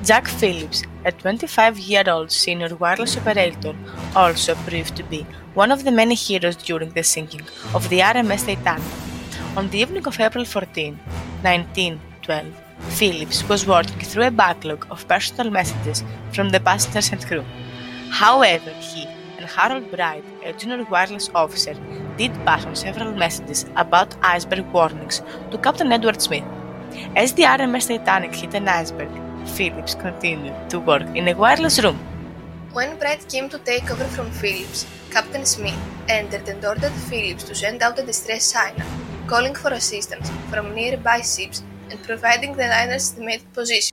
Jack Phillips, a 25-year-old senior wireless operator, also proved to be one of the many heroes during the sinking of the RMS Titanic. On the evening of April 14, 1912, Phillips was working through a backlog of personal messages from the passengers and crew. However, he and Harold Bright, a junior wireless officer, did pass on several messages about iceberg warnings to Captain Edward Smith. As the RMS Titanic hit an iceberg, Phillips continued to work in a wireless room. When Bright came to take over from Phillips, Captain Smith entered and ordered Phillips to send out a distress signal, calling for assistance from nearby ships and providing the liner's estimated position.